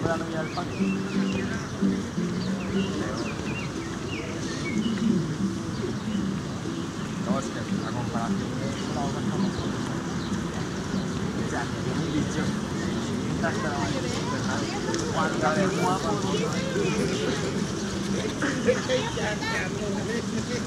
volando ya el parque. No, es que a comparación de la otra está mejor. O sea, que tiene un bicho. Cuando de guapo,